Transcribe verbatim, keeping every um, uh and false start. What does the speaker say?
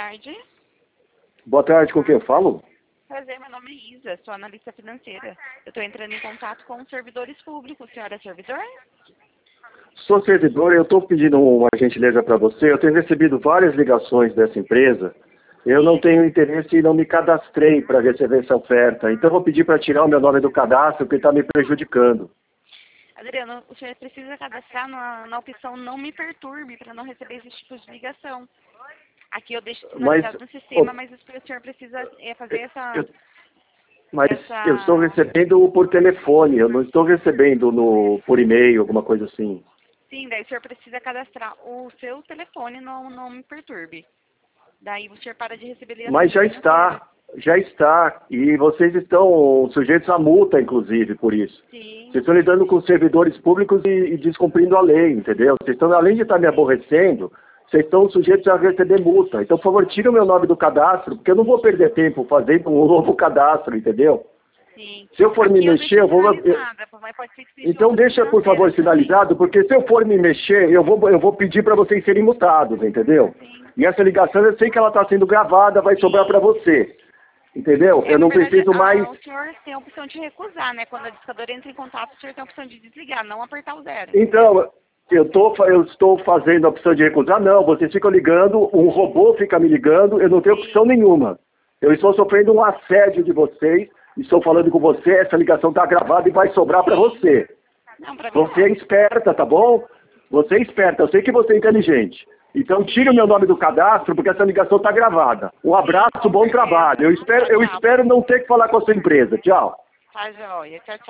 tarde. Boa tarde, com quem eu falo? Prazer, meu nome é Isa, sou analista financeira. Eu estou entrando em contato com os servidores públicos. A senhora é servidor? Sou servidor, eu estou pedindo uma gentileza para você. Eu tenho recebido várias ligações dessa empresa. Eu não tenho interesse e não me cadastrei para receber essa oferta. Então eu vou pedir para tirar o meu nome do cadastro, porque está me prejudicando. Adriano, o senhor precisa cadastrar na, na opção não me perturbe para não receber esses tipos de ligação. Aqui eu deixo sinalizado Mas, no sistema, oh, mas o senhor precisa é, fazer essa... eu, mas essa... eu estou recebendo por telefone, eu não estou recebendo no, por e-mail, alguma coisa assim. Sim, daí o senhor precisa cadastrar o seu telefone no não me perturbe. Daí o senhor para de receber ligações Mas já financeiras. está, já está. E vocês estão sujeitos a multa, inclusive, por isso. Sim. Vocês estão lidando com servidores públicos e, e descumprindo a lei, entendeu? Vocês estão, além de estar me aborrecendo, vocês estão sujeitos a receber multa. Então, por favor, tira o meu nome do cadastro, porque eu não vou perder tempo fazendo um novo cadastro, entendeu? Sim. Se eu for Aqui me eu mexer, eu vou... Eu, mas pode ser que seja então uma deixa, por favor, financeira também. sinalizado, porque se eu for me mexer, eu vou, eu vou pedir para vocês serem multados, entendeu? Sim. E essa ligação, eu sei que ela está sendo gravada, vai sobrar para você. Entendeu? É, Eu na não verdade, preciso mais... a, o senhor tem a opção de recusar, né? Quando a discadora entra em contato, o senhor tem a opção de desligar, não apertar o zero. Então, eu, tô, eu estou fazendo a opção de recusar? Não, vocês ficam ligando, um robô fica me ligando, eu não tenho Sim. opção nenhuma. Eu estou sofrendo um assédio de vocês, estou falando com você, essa ligação está gravada e vai sobrar para você. Não, pra mim Você é não. esperta, tá bom? Você é esperta, eu sei que você é inteligente. Então tire o meu nome do cadastro, porque essa ligação está gravada. Um abraço, bom trabalho. Eu espero, eu espero não ter que falar com a sua empresa. Tchau. Tá, joia. Tchau, tchau.